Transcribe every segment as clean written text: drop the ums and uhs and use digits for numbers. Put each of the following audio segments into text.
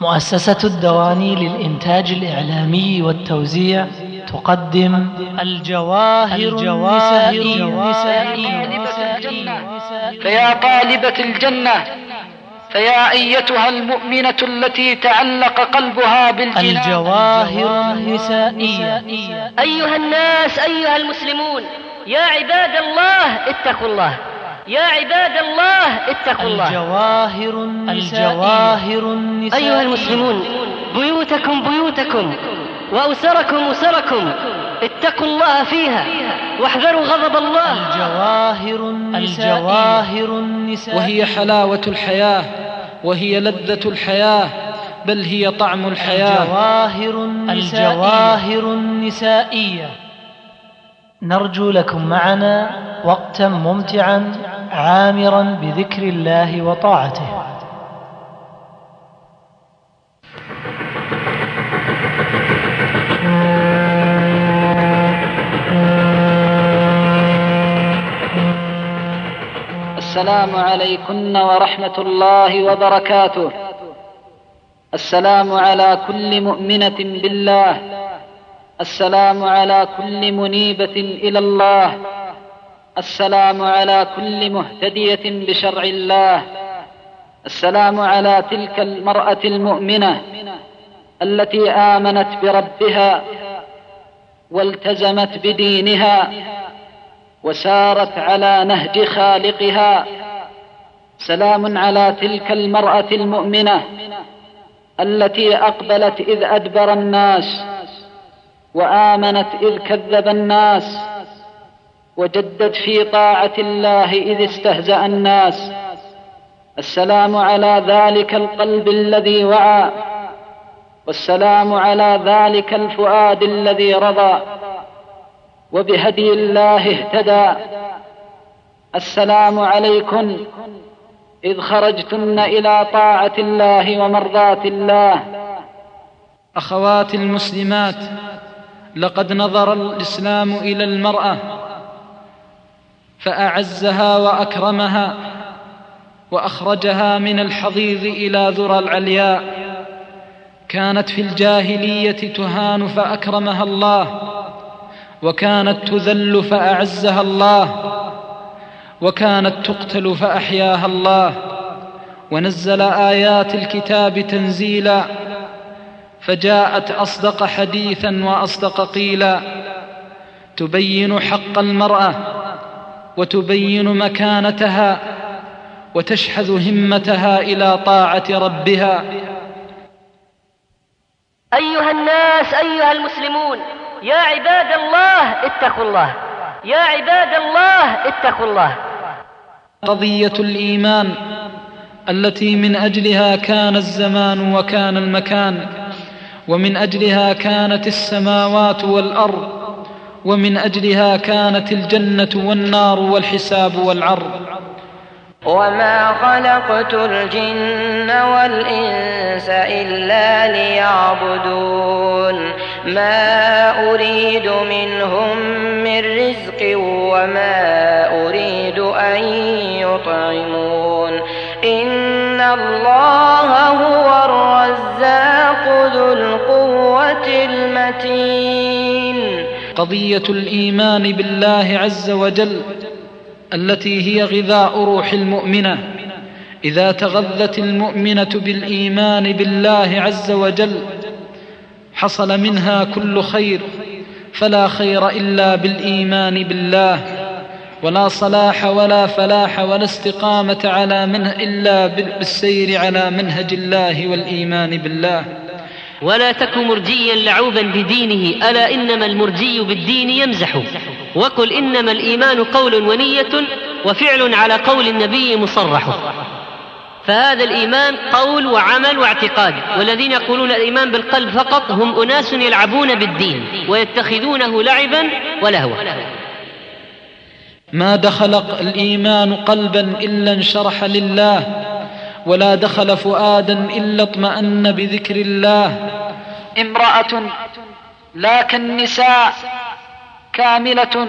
مؤسسة الدواني للإنتاج الإعلامي والتوزيع تقدم الجواهر النسائية. فيا طالبة الجنة، فيا أيتها المؤمنة التي تعلق قلبها بالجنان. الجواهر النسائية. أيها الناس، أيها المسلمون، يا عباد الله اتقوا الله، يا عباد الله اتقوا الله. الجواهر النسائية. أيها المسلمون، بيوتكم بيوتكم وأسركم أسركم، اتقوا الله فيها واحذروا غضب الله. الجواهر النسائية. وهي حلاوة الحياة، وهي لذة الحياة، بل هي طعم الحياة. الجواهر النسائية. نرجو لكم معنا وقتا ممتعا عامرا بذكر الله وطاعته. السلام عليكن ورحمة الله وبركاته. السلام على كل مؤمنة بالله، السلام على كل منيبة إلى الله، السلام على كل مهتدية بشرع الله، السلام على تلك المرأة المؤمنة التي آمنت بربها والتزمت بدينها وسارت على نهج خالقها. سلام على تلك المرأة المؤمنة التي أقبلت إذ أدبر الناس، وآمنت إذ كذب الناس، وجدت في طاعة الله إذ استهزأ الناس. السلام على ذلك القلب الذي وعى، والسلام على ذلك الفؤاد الذي رضى وبهدي الله اهتدى. السلام عليكم إذ خرجتن إلى طاعة الله ومرضاة الله. أخواتي المسلمات، لقد نظر الإسلام إلى المرأة فأعزها وأكرمها وأخرجها من الحضيض إلى ذرى العلياء. كانت في الجاهلية تهان فأكرمها الله، وكانت تذل فأعزها الله، وكانت تقتل فأحياها الله، ونزل آيات الكتاب تنزيلا، فجاءت أصدق حديثا وأصدق قيلا، تبين حق المرأة وتبين مكانتها وتشحذ همتها إلى طاعة ربها. أيها الناس، أيها المسلمون، يا عباد الله اتقوا الله، يا عباد الله اتقوا الله. قضية الإيمان التي من أجلها كان الزمان وكان المكان، ومن أجلها كانت السماوات والأرض، ومن أجلها كانت الجنة والنار والحساب والعرض. وما خلقت الجن والإنس إلا ليعبدون، ما أريد منهم من رزق وما أريد أن يطعمون، إن الله هو الرزاق ذو القوة المتين. قضية الإيمان بالله عز وجل التي هي غذاء روح المؤمنة. إذا تغذت المؤمنة بالإيمان بالله عز وجل حصل منها كل خير، فلا خير إلا بالإيمان بالله، ولا صلاح ولا فلاح ولا استقامة على منه إلا بالسير على منهج الله والإيمان بالله. ولا تك مرجيا لعوبا بدينه، ألا إنما المرجي بالدين يمزح، وقل إنما الإيمان قول ونية وفعل على قول النبي مصرح. فهذا الإيمان قول وعمل واعتقاد، والذين يقولون الإيمان بالقلب فقط هم أناس يلعبون بالدين ويتخذونه لعبا ولهوا. ما دخل الإيمان قلبا إلا انشرح لله، ولا دخل فؤادا إلا اطمأن بذكر الله. امرأة لا كالنساء، كاملة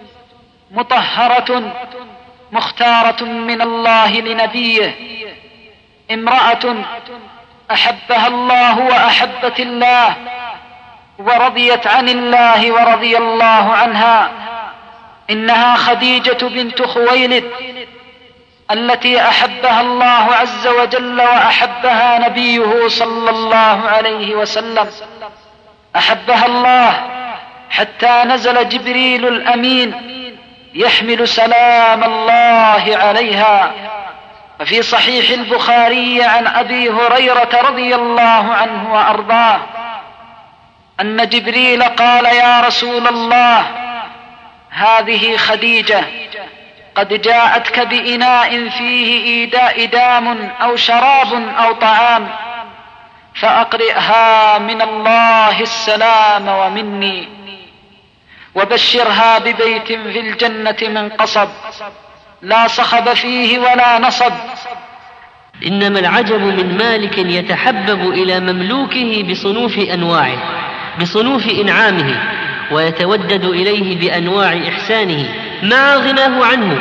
مطهرة مختارة من الله لنبيه، امرأة أحبها الله وأحبت الله، ورضيت عن الله ورضي الله عنها. إنها خديجة بنت خويلد التي أحبها الله عز وجل وأحبها نبيه صلى الله عليه وسلم. أحبها الله حتى نزل جبريل الأمين يحمل سلام الله عليها. ففي صحيح البخاري عن أبي هريرة رضي الله عنه وأرضاه أن جبريل قال: يا رسول الله، هذه خديجة قد جاءتك بإناء فيه إدام أو شراب أو طعام، فأقرئها من الله السلام ومني، وبشرها ببيت في الجنة من قصب لا صخب فيه ولا نصب. إنما العجب من مالك يتحبب إلى مملوكه بصنوف أنواعه، بصنوف إنعامه، ويتودد إليه بأنواع إحسانه مع غناه عنه.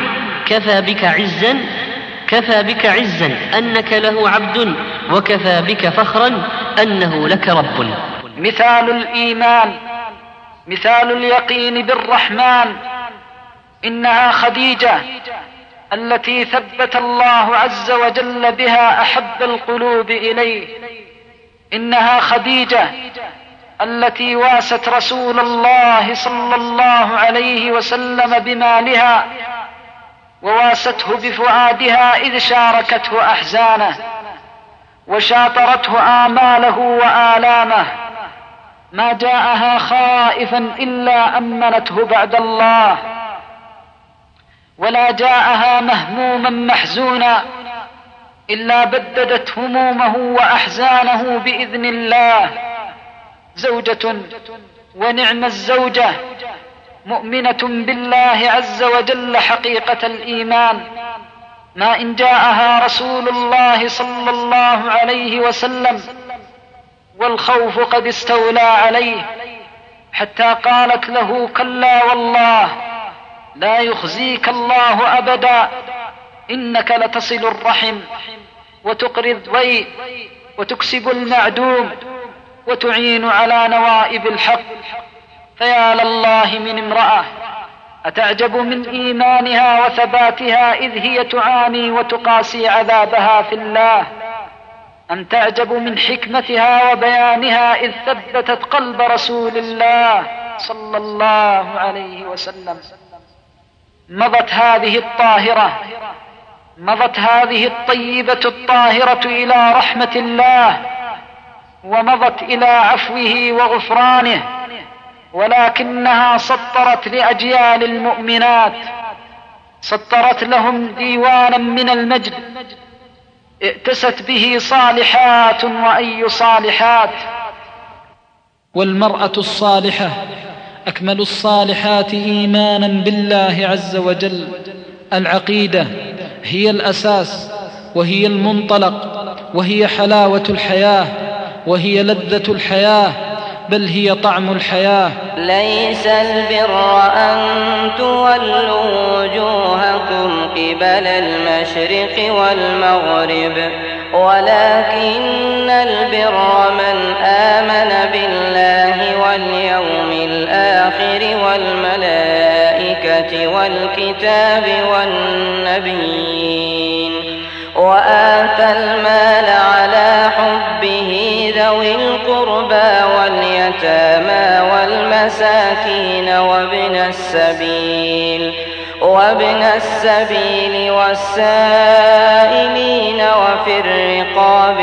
كفى بك عزا أنك له عبد، وكفى بك فخرا أنه لك رب. مثال الإيمان، مثال اليقين بالرحمن، إنها خديجة التي ثبت الله عز وجل بها أحب القلوب إليه. إنها خديجة التي واست رسول الله صلى الله عليه وسلم بمالها، وواسته بفؤادها إذ شاركته أحزانه وشاطرته آماله وآلامه. ما جاءها خائفا إلا أمنته بعد الله، ولا جاءها مهموما محزونا إلا بددت همومه وأحزانه بإذن الله. زوجة ونعم الزوجة، مؤمنة بالله عز وجل حقيقة الإيمان. ما إن جاءها رسول الله صلى الله عليه وسلم والخوف قد استولى عليه، حتى قالت له: كلا والله لا يخزيك الله أبدا، إنك لتصل الرحم وتقري الضيف وتكسب المعدوم وتعين على نوائب الحق. فيا لله من امرأة أتعجب من إيمانها وثباتها إذ هي تعاني وتقاسي عذابها في الله، أم تعجب من حكمتها وبيانها إذ ثبتت قلب رسول الله صلى الله عليه وسلم. مضت هذه الطاهرة، مضت هذه الطيبة الطاهرة إلى رحمة الله، ومضت إلى عفوه وغفرانه، ولكنها سطرت لأجيال المؤمنات، سطرت لهم ديوانا من المجد ائتست به صالحات وأي صالحات. والمرأة الصالحة أكمل الصالحات إيمانا بالله عز وجل. العقيدة هي الأساس، وهي المنطلق، وهي حلاوة الحياة، وهي لذة الحياة، بل هي طعم الحياة. ليس البر أن تولوا وجوهكم قبل المشرق والمغرب، ولكن البر من آمن بالله واليوم الآخر والملائكة والكتاب والنبيين، وآتى المال على حبه ذوي القربى واليتامى والمساكين وابن السبيل والسائلين وفي الرقاب،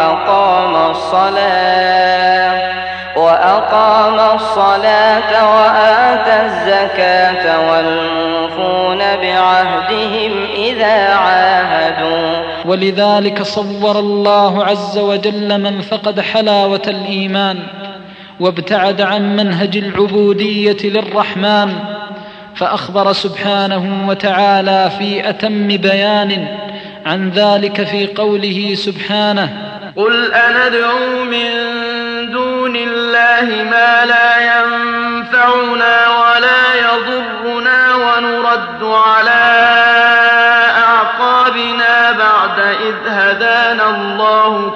وأقام الصلاة وآتى الزكاة والموفون بعهدهم إذا عاهدوا. ولذلك صور الله عز وجل من فقد حلاوة الإيمان وابتعد عن منهج العبودية للرحمن، فأخبر سبحانه وتعالى في أتم بيان عن ذلك في قوله سبحانه: قل أندعو من دون الله ما لا ينفعنا ولا يضرنا ونرد على أعقابنا بعد إذ هدانا الله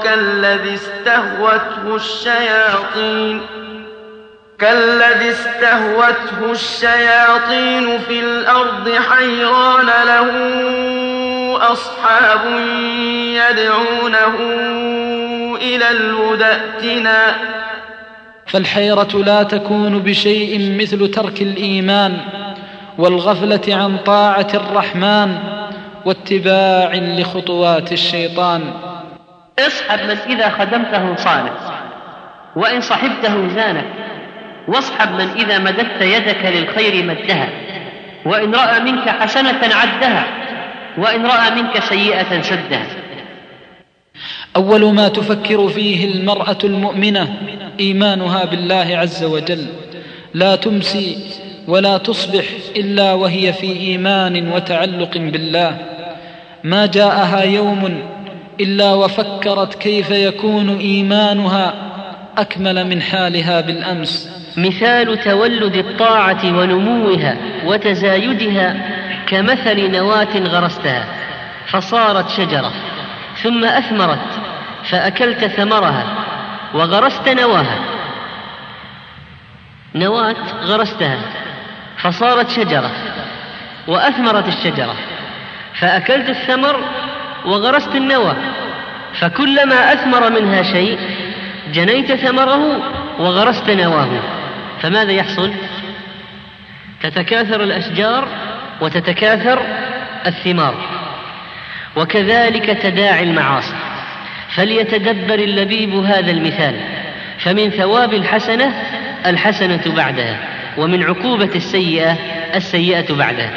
كالذي استهوته الشياطين في الأرض حيران له أصحاب يدعونه إلى الهدى ائتنا. فالحيرة لا تكون بشيء مثل ترك الإيمان والغفلة عن طاعة الرحمن واتباع لخطوات الشيطان. اصحب من إذا خدمته صانك، وإن صحبته زانك، واصحب من إذا مددت يدك للخير مدها، وإن رأى منك حسنة عدها، وإن رأى منك سيئة سدها. أول ما تفكر فيه المرأة المؤمنة إيمانها بالله عز وجل، لا تمسي ولا تصبح إلا وهي في إيمان وتعلق بالله. ما جاءها يوم إلا وفكرت كيف يكون إيمانها أكمل من حالها بالأمس. مثال تولد الطاعة ونموها وتزايدها كمثل نواة غرستها فصارت شجرة، ثم أثمرت فأكلت ثمرها، وغرست نواها. نواة غرستها فصارت شجرة، وأثمرت الشجرة، فأكلت الثمر وغرست النوى، فكلما أثمر منها شيء جنيت ثمره وغرست نواه، فماذا يحصل؟ تتكاثر الأشجار وتتكاثر الثمار. وكذلك تداعي المعاصي، فليتدبر اللبيب هذا المثال، فمن ثواب الحسنة الحسنة بعدها، ومن عقوبة السيئة السيئة بعدها.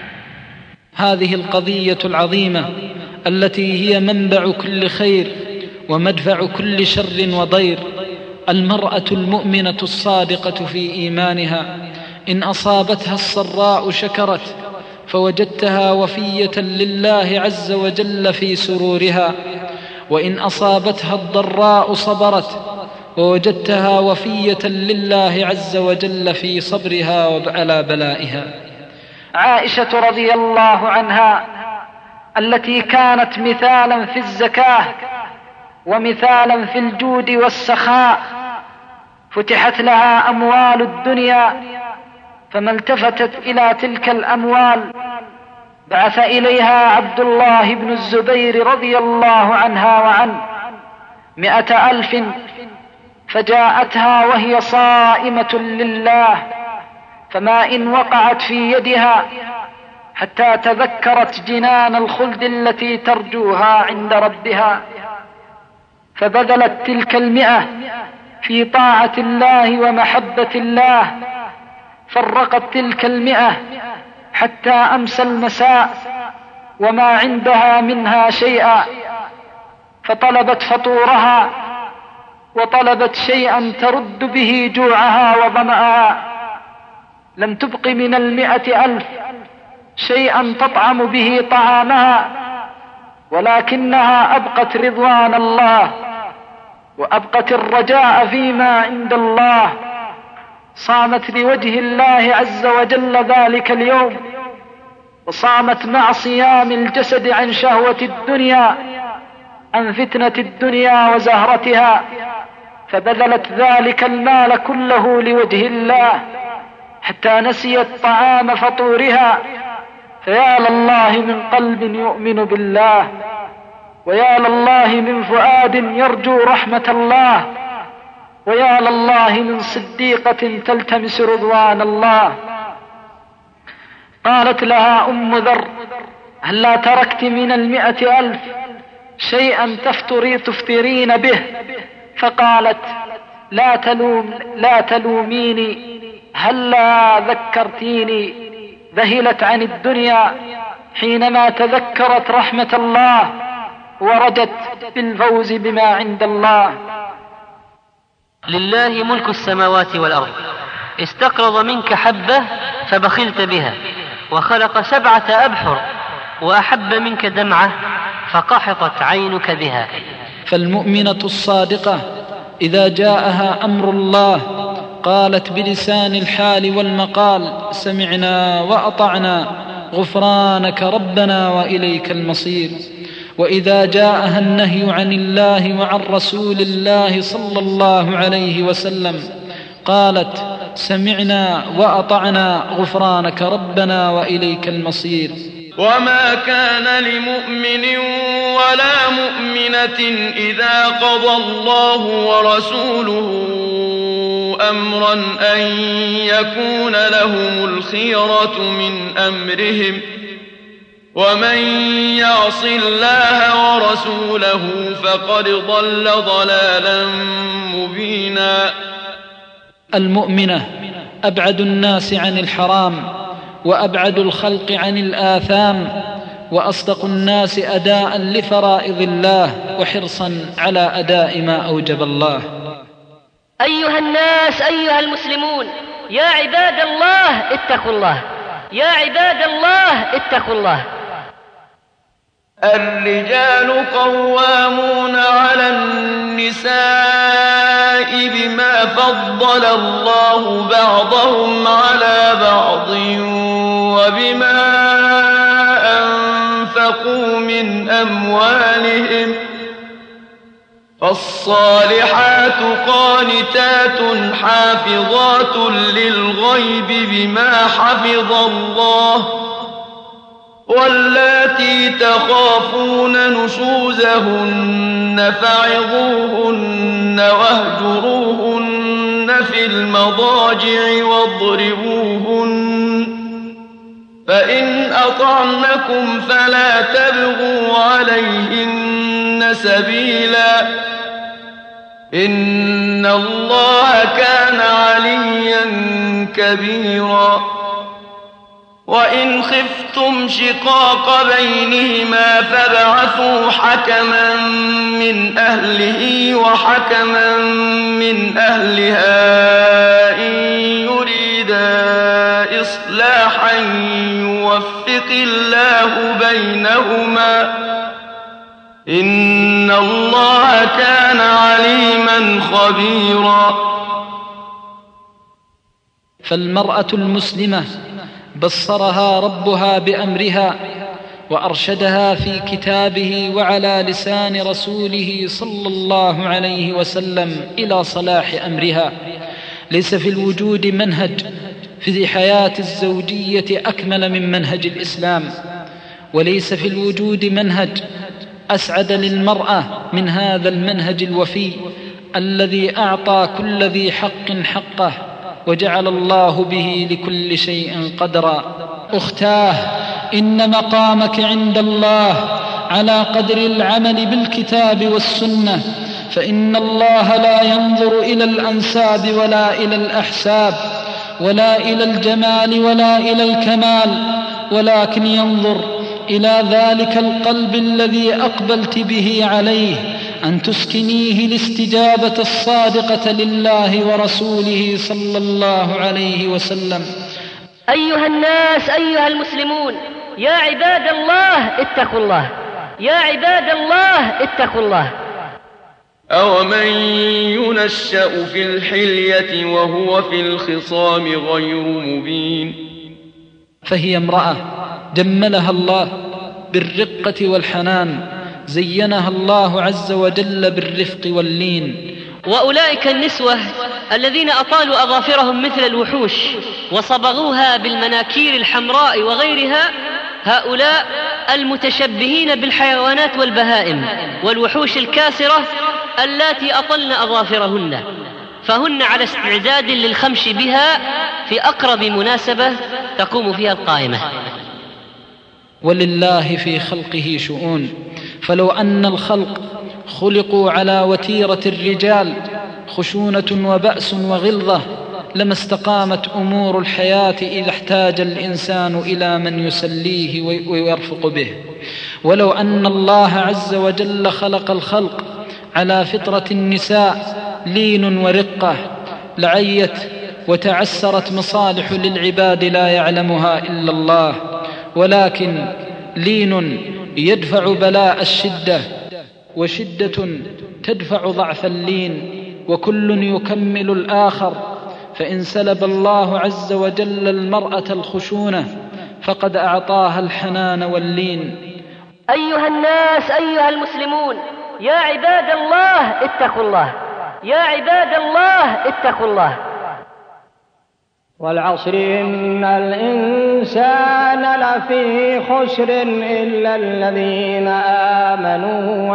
هذه القضية العظيمة التي هي منبع كل خير ومدفع كل شر وضير. المرأة المؤمنة الصادقة في إيمانها إن أصابتها السراء شكرت فوجدتها وفية لله عز وجل في سرورها، وإن أصابتها الضراء صبرت ووجدتها وفية لله عز وجل في صبرها وعلى بلائها. عائشة رضي الله عنها التي كانت مثالا في الزكاة ومثالا في الجود والسخاء، فتحت لها أموال الدنيا، فما التفتت إلى تلك الأموال بعث إليها عبد الله بن الزبير رضي الله عنها وعنه 100,000، فجاءتها وهي صائمة لله، فما إن وقعت في يدها حتى تذكرت جنان الخلد التي ترجوها عند ربها، فبذلت تلك 100 في طاعة الله ومحبة الله، فرقت تلك 100 حتى أمسى المساء وما عندها منها شيئا، فطلبت فطورها وطلبت شيئا ترد به جوعها وظمأها، لم تبق من 100,000 شيئا تطعم به طعامها، ولكنها أبقت رضوان الله وأبقت الرجاء فيما عند الله. صامت لوجه الله عز وجل ذلك اليوم، وصامت مع صيام الجسد عن شهوة الدنيا، عن فتنة الدنيا وزهرتها، فبذلت ذلك المال كله لوجه الله حتى نسيت طعام فطورها. فيا لله من قلب يؤمن بالله، ويا لله من فؤاد يرجو رحمة الله، ويا لله من صديقة تلتمس رضوان الله. قالت لها أم ذر: هلا تركت من 100,000 شيئا تفطرين به؟ فقالت: لا تلوميني، هلا ذكرتيني. ذهلت عن الدنيا حينما تذكرت رحمة الله ورجت بالفوز بما عند الله. لله ملك السماوات والأرض، استقرض منك حبة فبخلت بها، وخلق 7 أبحر، وأحب منك دمعة فقحطت عينك بها. فالمؤمنة الصادقة إذا جاءها أمر الله قالت بلسان الحال والمقال: سمعنا وأطعنا، غفرانك ربنا وإليك المصير. وإذا جاءها النهي عن الله وعن رسول الله صلى الله عليه وسلم قالت: سمعنا وأطعنا غفرانك ربنا وإليك المصير. وما كان لمؤمن ولا مؤمنة إذا قضى الله ورسوله أمرا أن يكون لهم الخيرة من أمرهم، ومن يعص الله ورسوله فقد ضل ضلالا مبينا. المؤمنة أبعد الناس عن الحرام، وأبعد الخلق عن الآثام، وأصدق الناس أداء لفرائض الله وحرصا على أداء ما أوجب الله. أيها الناس، أيها المسلمون، يا عباد الله اتقوا الله، يا عباد الله اتقوا الله. الرجال قوامون على النساء بما فضل الله بعضهم على بعض وبما أنفقوا من أموالهم، فالصالحات قانتات حافظات للغيب بما حفظ الله، واللاتي تخافون نشوزهن فعظوهن واهجروهن في المضاجع واضربوهن، فإن أطعنكم فلا تبغوا عليهن سبيلا، إن الله كان عليا كبيرا. وإن خفتم شقاق بينهما فابعثوا حكما من أهله وحكما من أهلها إن يريدا إصلاحا يوفق الله بينهما، إن الله كان عليما خبيرا. فالمرأة المسلمة بصرها ربها بأمرها وأرشدها في كتابه وعلى لسان رسوله صلى الله عليه وسلم إلى صلاح أمرها. ليس في الوجود منهج في حياة الزوجية أكمل من منهج الإسلام، وليس في الوجود منهج أسعد للمرأة من هذا المنهج الوفي الذي أعطى كل ذي حق حقه وجعل الله به لكل شيء قدرا. أختاه، إن مقامك عند الله على قدر العمل بالكتاب والسنة، فإن الله لا ينظر إلى الأنساب ولا إلى الأحساب ولا إلى الجمال ولا إلى الكمال، ولكن ينظر إلى ذلك القلب الذي أقبلت به عليه، أن تسكنيه الاستجابة الصادقة لله ورسوله صلى الله عليه وسلم. أيها الناس، أيها المسلمون، يا عباد الله اتقوا الله، يا عباد الله اتقوا الله. أومن ينشأ في الحلية وهو في الخصام غير مبين. فهي امرأة جملها الله بالرقة والحنان، زينها الله عز وجل بالرفق واللين. وأولئك النسوة الذين أطالوا أظافرهم مثل الوحوش وصبغوها بالمناكير الحمراء وغيرها، هؤلاء المتشبهين بالحيوانات والبهائم والوحوش الكاسرة اللاتي أطلن أظافرهن، فهن على استعداد للخمش بها في أقرب مناسبة تقوم فيها القائمة. ولله في خلقه شؤون، فلو أن الخلق خلقوا على وتيرة الرجال خشونة وبأس وغلظة لما استقامت أمور الحياة إذا احتاج الإنسان إلى من يسليه ويرفق به. ولو أن الله عز وجل خلق الخلق على فطرة النساء لين ورقة لعيت وتعسرت مصالح للعباد لا يعلمها إلا الله، ولكن لين يدفع بلاء الشدة، وشدة تدفع ضعف اللين، وكل يكمل الآخر. فإن سلب الله عز وجل المرأة الخشونة فقد أعطاها الحنان واللين، أيها الناس أيها المسلمون يا عباد الله اتقوا الله، يا عباد الله اتقوا الله. والعصر إن الإنسان لفي خسر إلا الذين آمنوا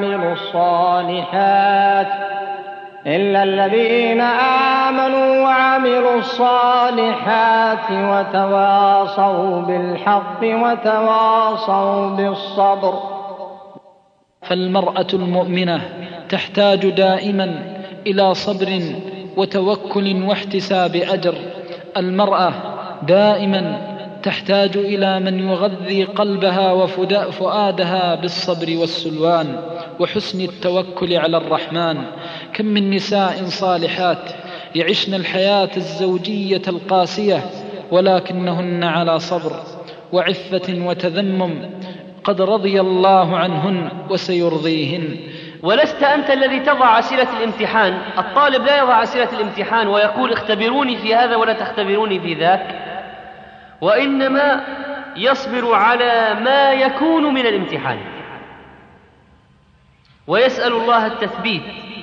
وعملوا الصالحات وتواصوا بالحق وتواصوا بالصبر. فالمرأة المؤمنة تحتاج دائما إلى صبر وتوكل واحتساب أجر. المرأة دائما تحتاج إلى من يغذي قلبها وفؤادها بالصبر والسلوان وحسن التوكل على الرحمن. كم من نساء صالحات يعشن الحياة الزوجية القاسية ولكنهن على صبر وعفة وتذمم، قد رضي الله عنهن وسيرضيهن. ولست أنت الذي تضع أسئلة الامتحان. الطالب لا يضع أسئلة الامتحان ويقول اختبروني في هذا ولا تختبروني في ذاك، وإنما يصبر على ما يكون من الامتحان ويسأل الله التثبيت.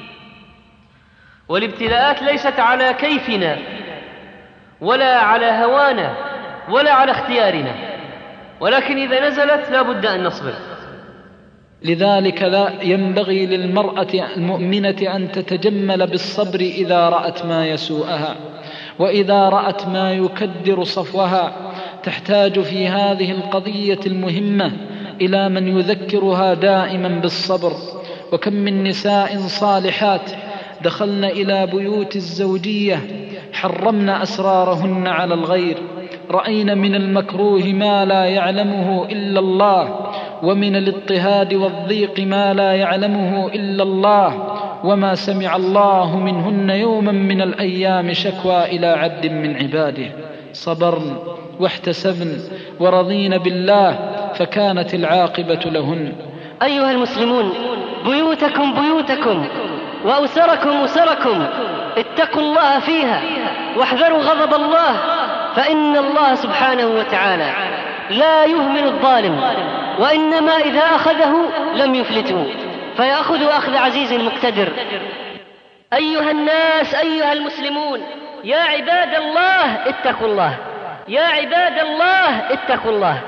والابتلاءات ليست على كيفنا ولا على هوانا ولا على اختيارنا، ولكن إذا نزلت لا بد أن نصبر. لذلك لا ينبغي للمرأة المؤمنة أن تتجمل بالصبر إذا رأت ما يسوءها وإذا رأت ما يكدر صفوها. تحتاج في هذه القضية المهمة إلى من يذكرها دائما بالصبر. وكم من نساء صالحات دخلن إلى بيوت الزوجية حرمن أسرارهن على الغير، رأين من المكروه ما لا يعلمه إلا الله، ومن الاضطهاد والضيق ما لا يعلمه إلا الله، وما سمع الله منهن يوما من الأيام شكوى إلى عبد من عباده. صبرن واحتسبن ورضين بالله فكانت العاقبة لهن. أيها المسلمون بيوتكم بيوتكم وأسركم أسركم، اتقوا الله فيها واحذروا غضب الله، فإن الله سبحانه وتعالى لا يهمل الظالم، وإنما إذا أخذه لم يفلته فيأخذ أخذ عزيز مقتدر. أيها الناس أيها المسلمون يا عباد الله اتقوا الله، يا عباد الله اتقوا الله.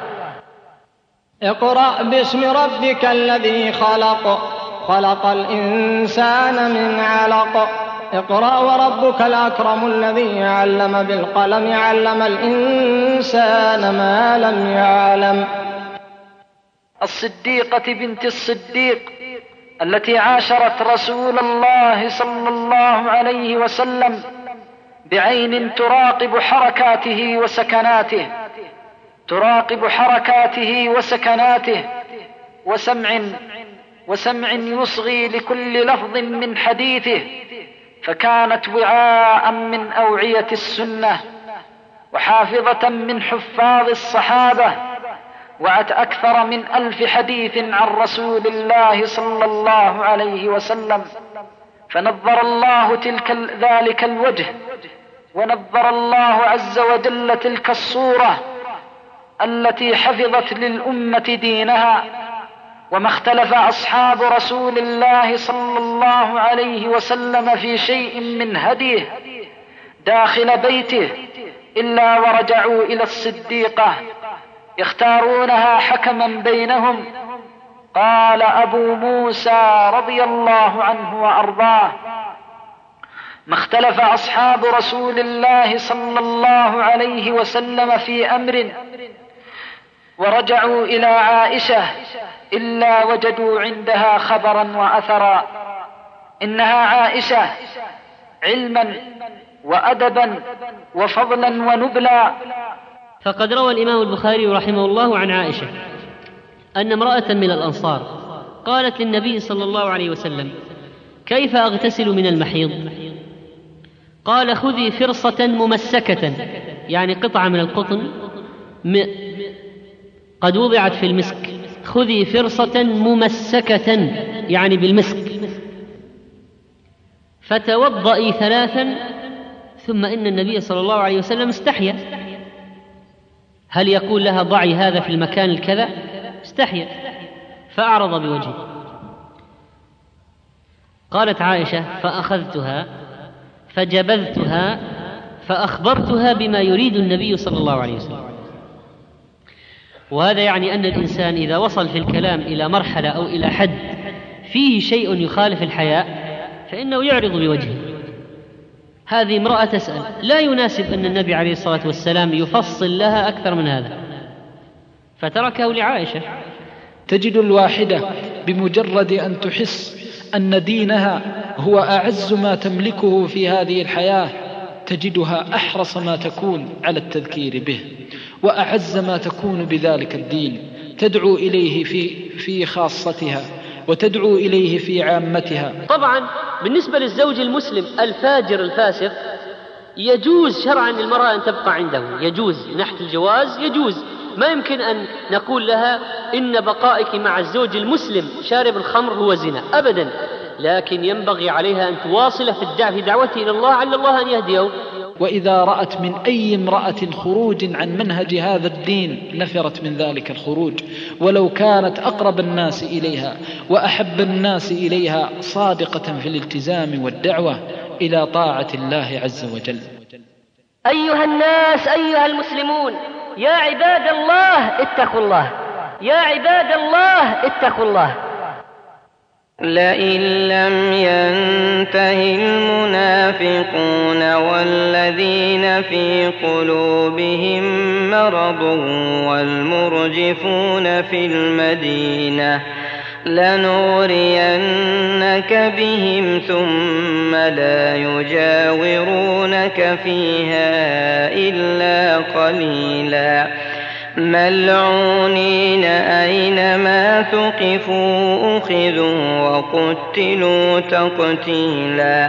اقرأ باسم ربك الذي خلق الإنسان من علق. اقرأ وربك الأكرم الذي علم بالقلم علم الإنسان ما لم يعلم. الصديقة بنت الصديق التي عاشرت رسول الله صلى الله عليه وسلم بعين تراقب حركاته وسكناته وسمع يصغي لكل لفظ من حديثه، فكانت وعاء من أوعية السنة وحافظة من حفاظ الصحابة، وعت أكثر من 1000 حديث عن رسول الله صلى الله عليه وسلم. فنظر الله ذلك الوجه، ونظر الله عز وجل تلك الصورة التي حفظت للأمة دينها. وما اختلف أصحاب رسول الله صلى الله عليه وسلم في شيء من هديه داخل بيته إلا ورجعوا إلى الصديقة يختارونها حكما بينهم. قال أبو موسى رضي الله عنه وأرضاه: ما اختلف أصحاب رسول الله صلى الله عليه وسلم في أمر ورجعوا إلى عائشة إلا وجدوا عندها خبرا وأثرا. إنها عائشة علما وأدبا وفضلا ونبلا. فقد روى الإمام البخاري رحمه الله عن عائشة أن امرأة من الأنصار قالت للنبي صلى الله عليه وسلم: كيف أغتسل من المحيض؟ قال: خذي فرصة ممسكة، يعني قطعة من القطن قد وضعت في المسك، خذي فرصة ممسكة يعني بالمسك، فتوضئي 3. ثم إن النبي صلى الله عليه وسلم استحيا، هل يقول لها ضعي هذا في المكان الكذا؟ استحيا، فأعرض بوجهه. قالت عائشة: فأخذتها فجبذتها فأخبرتها بما يريد النبي صلى الله عليه وسلم. وهذا يعني أن الإنسان إذا وصل في الكلام إلى مرحلة أو إلى حد فيه شيء يخالف الحياء فإنه يعرض بوجهه. هذه امرأة تسأل، لا يناسب أن النبي عليه الصلاة والسلام يفصل لها أكثر من هذا، فتركه لعائشة. تجد الواحدة بمجرد أن تحس أن دينها هو أعز ما تملكه في هذه الحياة تجدها أحرص ما تكون على التذكير به، وأعز ما تكون بذلك الدين، تدعو إليه في خاصتها وتدعو إليه في عامتها. طبعا بالنسبة للزوج المسلم الفاجر الفاسق يجوز شرعا للمرأة أن تبقى عنده، يجوز من ناحية الجواز، يجوز. ما يمكن أن نقول لها إن بقائك مع الزوج المسلم شارب الخمر هو زنا، أبدا، لكن ينبغي عليها أن تواصل في دعوته إلى الله، على الله أن يهديه. وإذا رأت من أي امرأة خروج عن منهج هذا الدين نفرت من ذلك الخروج، ولو كانت أقرب الناس إليها وأحب الناس إليها، صادقة في الالتزام والدعوة إلى طاعة الله عز وجل. أيها الناس، أيها المسلمون، يا عباد الله اتقوا الله، يا عباد الله اتقوا الله. لئن لم ينته المنافقون والذين في قلوبهم مرض والمرجفون في المدينة لنغرينك بهم ثم لا يجاورونك فيها إلا قليلا ملعونين أينما ثقفوا أخذوا وقتلوا تقتيلا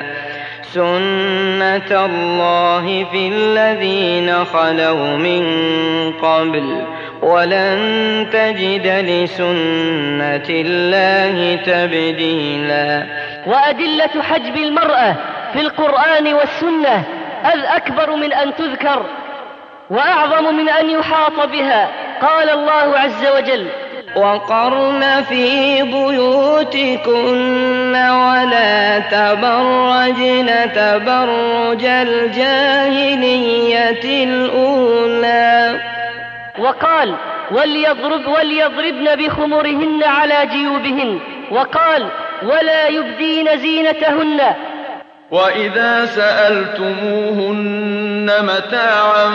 سنة الله في الذين خلوا من قبل ولن تجد لسنة الله تبديلا. وأدلة حجب المرأة في القرآن والسنة أكبر من أن تذكر وأعظم من أن يحاط بها. قال الله عز وجل: وقرن في بيوتكن ولا تبرجن تبرج الجاهلية الأولى. وقال: وليضربن بخمرهن على جيوبهن. وقال: ولا يبدين زينتهن. وإذا سألتموهن متاعا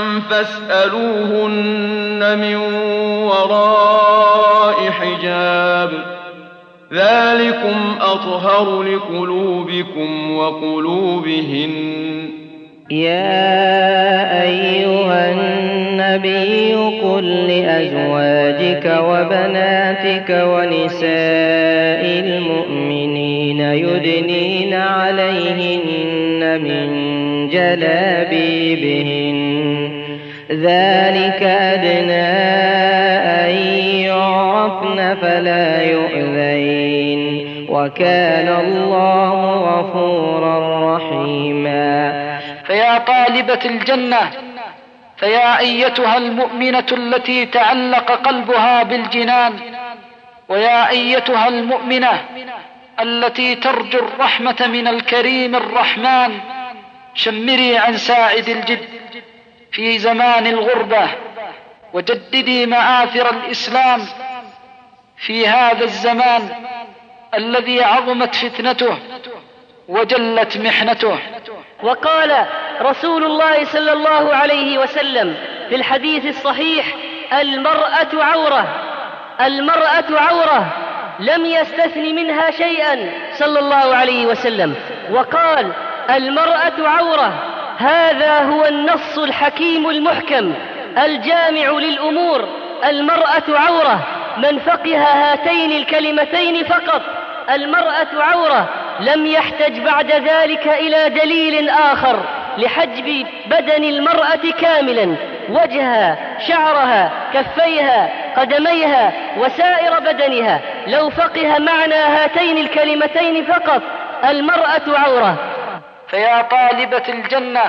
فاسألوهن من وراء حجاب ذلكم أطهر لقلوبكم وقلوبهن. يا أيها النبي قل لأزواجك وبناتك ونساء المؤمنين يدنين عليهن من جلابيبهن ذلك أدنى أن يعرفن فلا يؤذين وكان الله غفورا رحيما. فيا طالبة الجنة، فيا أيتها المؤمنة التي تعلق قلبها بالجنان، ويا أيتها المؤمنة التي ترجو الرحمة من الكريم الرحمن، شمري عن ساعد الجد في زمان الغربة وجددي مآثر الإسلام في هذا الزمان الذي عظمت فتنته وجلت محنته. وقال رسول الله صلى الله عليه وسلم في الحديث الصحيح: المرأة عورة، المرأة عورة، لم يستثن منها شيئا صلى الله عليه وسلم. وقال: المرأة عورة، هذا هو النص الحكيم المحكم الجامع للأمور. المرأة عورة، من فقه هاتين الكلمتين فقط، المرأة عورة، لم يحتج بعد ذلك إلى دليل آخر لحجب بدن المرأة كاملا: وجهها، شعرها، كفيها، قدميها، وسائر بدنها. لو فقه معنى هاتين الكلمتين فقط، المرأة عورة. فيا طالبة الجنة،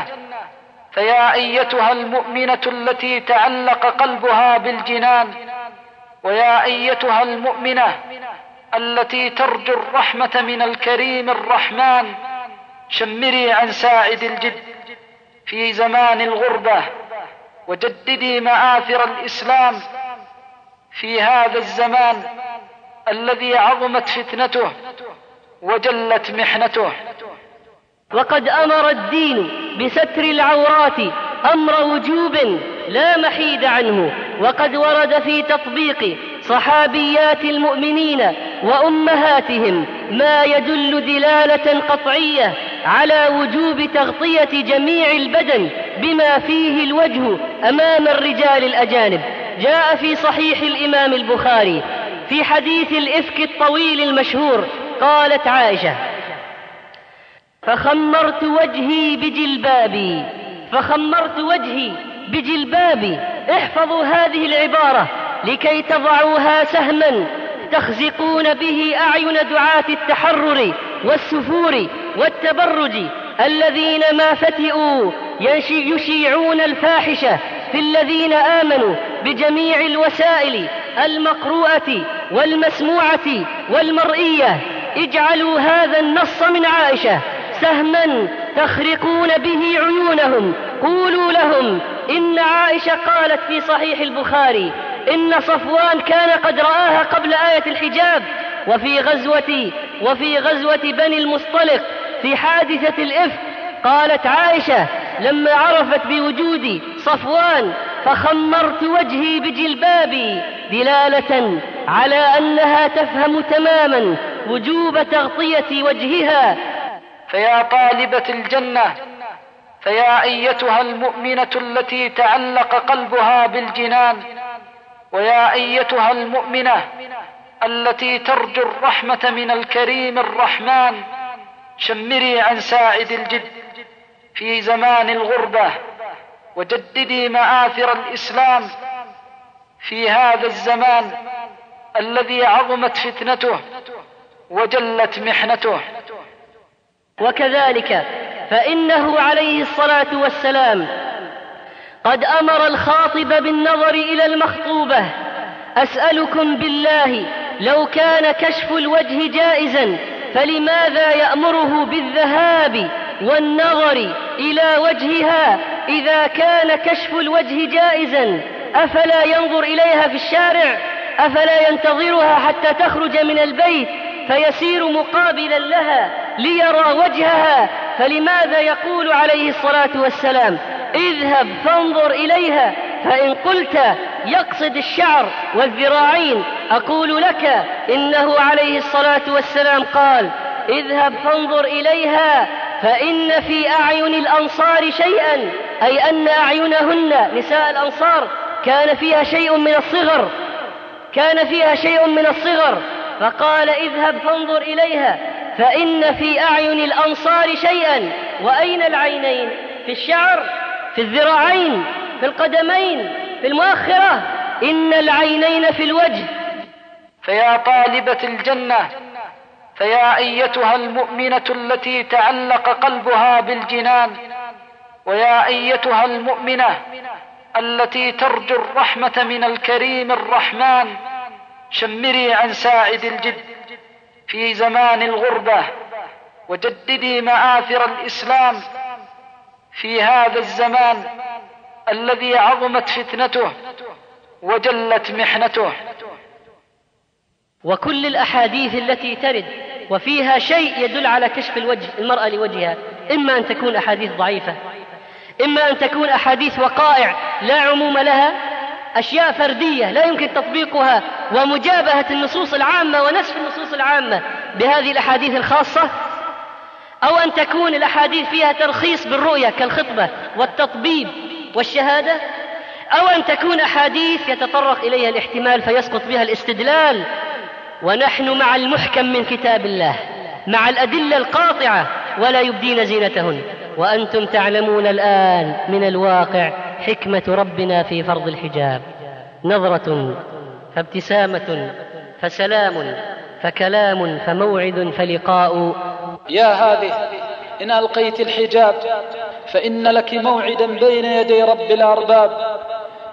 فيا أيتها المؤمنة التي تعلق قلبها بالجنان، ويا أيتها المؤمنة التي ترجو الرحمة من الكريم الرحمن، شمري عن ساعد الجد في زمان الغربة، وجددي مآثر الإسلام في هذا الزمان الذي عظمت فتنته وجلت محنته. وقد أمر الدين بستر العورات أمر وجوب لا محيد عنه، وقد ورد في تطبيق صحابيات المؤمنين وأمهاتهم ما يدل دلالة قطعية على وجوب تغطية جميع البدن بما فيه الوجه أمام الرجال الأجانب. جاء في صحيح الإمام البخاري في حديث الإفك الطويل المشهور، قالت عائشة: فخمرت وجهي بجلبابي. احفظوا هذه العبارة لكي تضعوها سهما تخزقون به أعين دعاة التحرر والسفور والتبرج الذين ما فتئوا يشيعون الفاحشة في الذين آمنوا بجميع الوسائل المقروءة والمسموعة والمرئية. اجعلوا هذا النص من عائشة سهما تخرقون به عيونهم. قولوا لهم إن عائشة قالت في صحيح البخاري إن صفوان كان قد رآها قبل آية الحجاب. وفي غزوة بني المصطلق في حادثة الإفك قالت عائشة لما عرفت بوجود صفوان: فخمرت وجهي بجلبابي، دلالة على أنها تفهم تماما وجوب تغطية وجهها. فيا طالبة الجنة، فيا أيتها المؤمنة التي تعلق قلبها بالجنان، ويا أيتها المؤمنة التي ترجو الرحمة من الكريم الرحمن، شمري عن ساعد الجد في زمان الغربة، وجددي مآثر الإسلام في هذا الزمان الذي عظمت فتنته وجلت محنته. وكذلك فإنه عليه الصلاة والسلام قد أمر الخاطب بالنظر إلى المخطوبة: أسألكم بالله لو كان كشف الوجه جائزا فلماذا يأمره بالذهاب والنظر إلى وجهها؟ إذا كان كشف الوجه جائزا أفلا ينظر إليها في الشارع؟ أفلا ينتظرها حتى تخرج من البيت فيسير مقابلا لها ليرى وجهها؟ فلماذا يقول عليه الصلاة والسلام: اذهب فانظر إليها؟ فإن قلت يقصد الشعر والذراعين، أقول لك إنه عليه الصلاة والسلام قال: اذهب فانظر إليها فإن في أعين الأنصار شيئا، أي أن أعينهن نساء الأنصار كان فيها شيء من الصغر، فقال: اذهب فانظر إليها فإن في أعين الأنصار شيئا. وأين العينين؟ في الشعر، في الذراعين، في القدمين، في المؤخرة. إن العينين في الوجه. فيا طالبة الجنة، فيا أيتها المؤمنة التي تعلق قلبها بالجنان، ويا أيتها المؤمنة التي ترجو الرحمة من الكريم الرحمن، شمري عن ساعد الجد في زمان الغربة، وجددي مآثر الإسلام في هذا الزمان الذي عظمت فتنته وجلت محنته. وكل الأحاديث التي ترد وفيها شيء يدل على كشف الوجه المرأة لوجهها إما أن تكون أحاديث ضعيفة، إما أن تكون أحاديث وقائع لا عموم لها، أشياء فردية لا يمكن تطبيقها، ومجابهة النصوص العامة ونسف النصوص العامة بهذه الأحاديث الخاصة، أو أن تكون الأحاديث فيها ترخيص بالرؤية كالخطبة والتطبيب والشهادة، أو أن تكون أحاديث يتطرق إليها الاحتمال فيسقط بها الاستدلال. ونحن مع المحكم من كتاب الله، مع الأدلة القاطعة، ولا يبدين زينتهن. وأنتم تعلمون الآن من الواقع حكمة ربنا في فرض الحجاب: نظرة فابتسامة فسلام فكلام فموعد فلقاء. يا هذه إن ألقيت الحجاب فإن لك موعدا بين يدي رب الأرباب،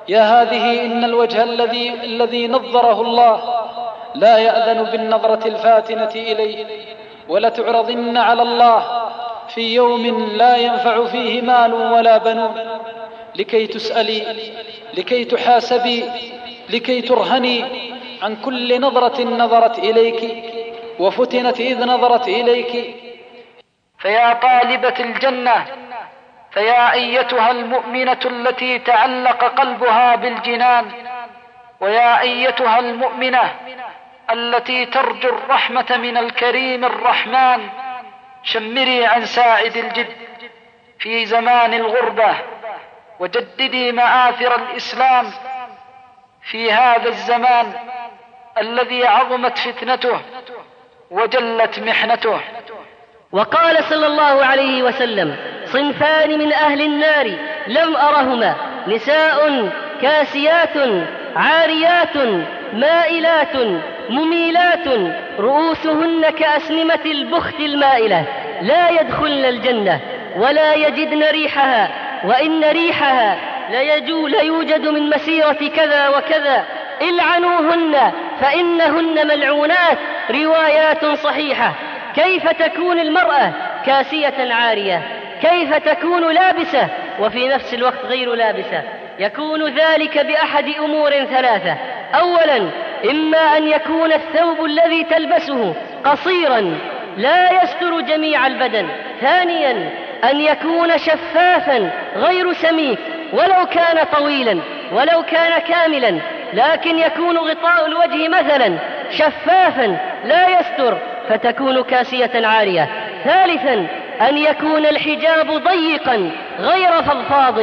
يا هذه إن الوجه الذي نظره الله لا يأذن بالنظرة الفاتنة إليه، ولتعرضن على الله في يوم لا ينفع فيه مال ولا بنون، لكي تسألي، لكي تحاسبي، لكي ترهني عن كل نظرة نظرت إليك وفتنت إذ نظرت إليك. فيا طالبة الجنة، فيا أيتها المؤمنة التي تعلق قلبها بالجنان، ويا أيتها المؤمنة التي ترجو الرحمة من الكريم الرحمن، شمري عن ساعد الجد في زمان الغربة، وجددي مآثر الإسلام في هذا الزمان الذي عظمت فتنته وجلت محنته. وقال صلى الله عليه وسلم: صنفان من أهل النار لم أرهما، نساء كاسيات عاريات مائلات مميلات رؤوسهن كأسنمة البخت المائلة، لا يدخلن الجنة ولا يجدن ريحها، وإن ريحها ليوجد من مسيرة كذا وكذا، العنوهن فإنهن ملعونات. روايات صحيحة. كيف تكون المرأة كاسية عارية؟ كيف تكون لابسة وفي نفس الوقت غير لابسة؟ يكون ذلك بأحد أمور ثلاثة: أولا، إما أن يكون الثوب الذي تلبسه قصيرا لا يستر جميع البدن. ثانيا، أن يكون شفافا غير سميك، ولو كان طويلا ولو كان كاملا، لكن يكون غطاء الوجه مثلا شفافا لا يستر، فتكون كاسية عارية. ثالثا، أن يكون الحجاب ضيقا غير فضفاض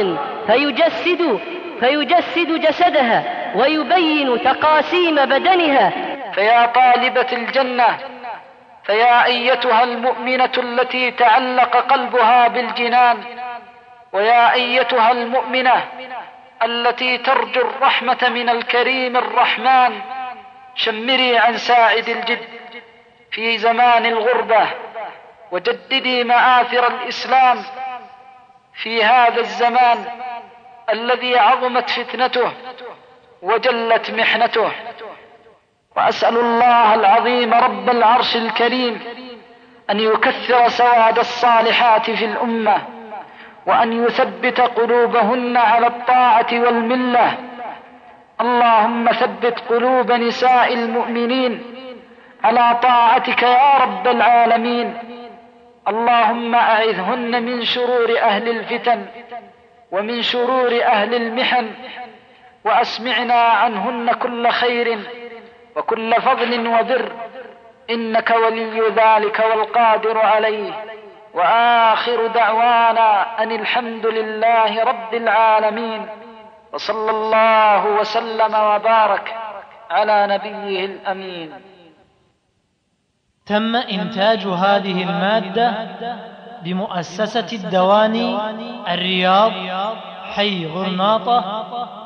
فيجسد جسدها ويبين تقاسيم بدنها. فيا طالبة الجنة، فيا أيتها المؤمنة التي تعلق قلبها بالجنان، ويا أيتها المؤمنة التي ترجو الرحمة من الكريم الرحمن، شمري عن ساعد الجد في زمان الغربة، وجددي مآثر الإسلام في هذا الزمان الذي عظمت فتنته وجلت محنته. وأسأل الله العظيم رب العرش الكريم أن يكثر سواد الصالحات في الأمة، وأن يثبت قلوبهن على الطاعة والملة. اللهم ثبت قلوب نساء المؤمنين على طاعتك يا رب العالمين. اللهم أعذهن من شرور أهل الفتن ومن شرور أهل المحن، وأسمعنا عنهن كل خير وكل فضل وبر، إنك ولي ذلك والقادر عليه. وآخر دعوانا أن الحمد لله رب العالمين، وصلى الله وسلم وبارك على نبيه الأمين. تم إنتاج هذه المادة بمؤسسة الدواني، الرياض، حي غرناطة،